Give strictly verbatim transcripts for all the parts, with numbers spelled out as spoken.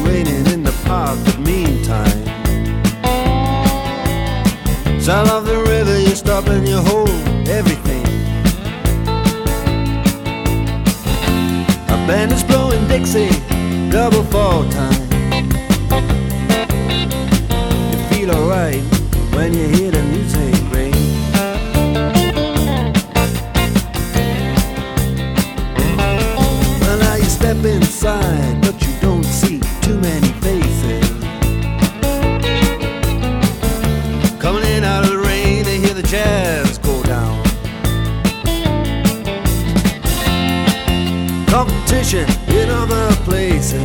raining in the park, but meantime, sound of the river, you stop and you hold everything. A band is blowing Dixie, double fall time. You feel alright when you hear the music ring. Well, now you step inside, but you don't see too many faces. Coming in out of the rain, they hear the jazz go down. Competition in other places,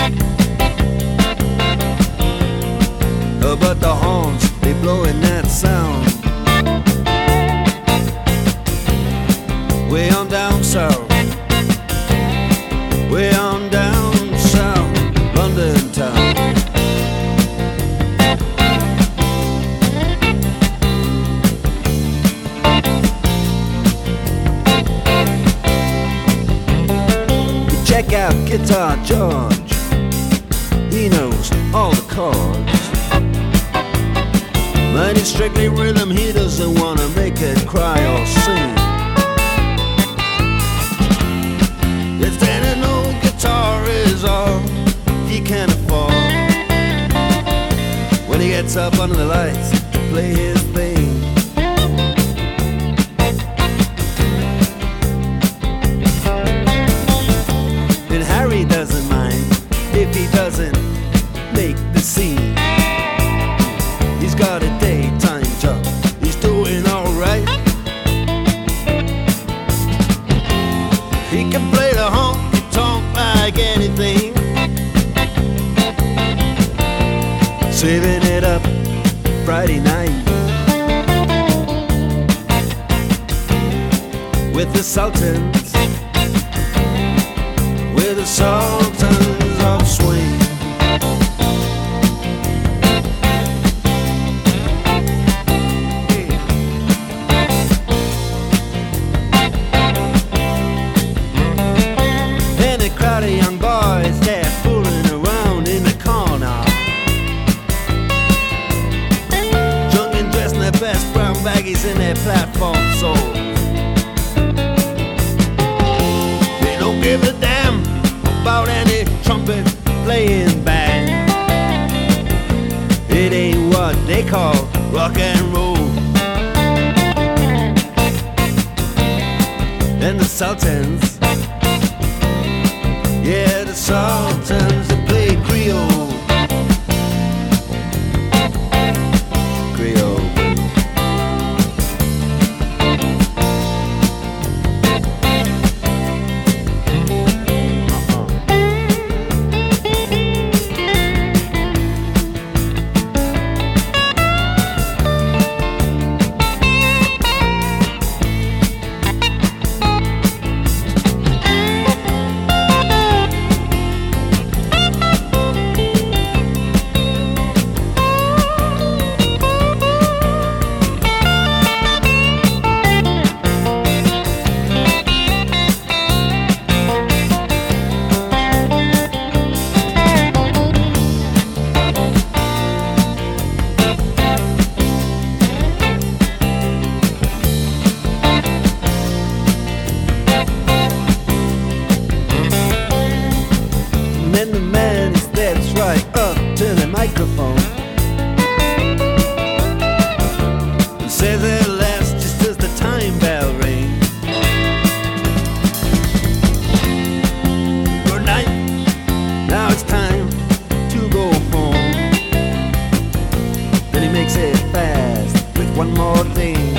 uh, but the horns, they blowing that sound. Way on down south, way on down south, London town. Check out Guitar George, he knows all the chords. But it's strictly rhythm, he doesn't wanna make it cry or sing. If then an old guitar is all he can afford, when he gets up under the lights to play his thing. And Harry doesn't mind if he doesn't make the scene. He's got a daytime job, he's doing alright. He can play the honky-tonk like anything, saving it up Friday night with the Sultans, with the Sultans of Swing. And a crowd of young boys, they're fooling around in the corner, drunk and dressed in their best brown baggies in their platform soles. They don't give a damn about any trumpet playing band. It ain't what they call rock and roll. And the Sultans, yeah, the Sultans, they play Creole. Creole. And then the man steps right up to the microphone and says at last, just as the time bell rings, good night, now it's time to go home. Then he makes it fast with one more thing.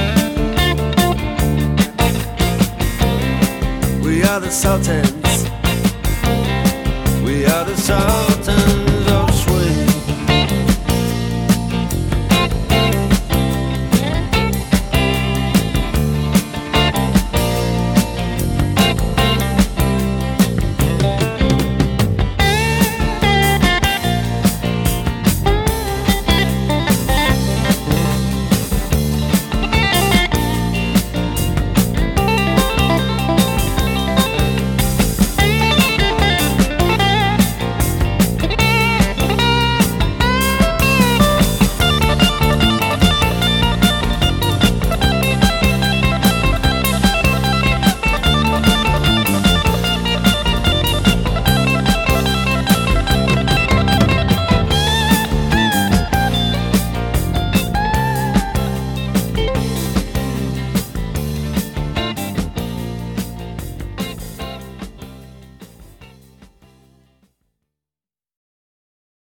We are the Sultans, we are the Sultans.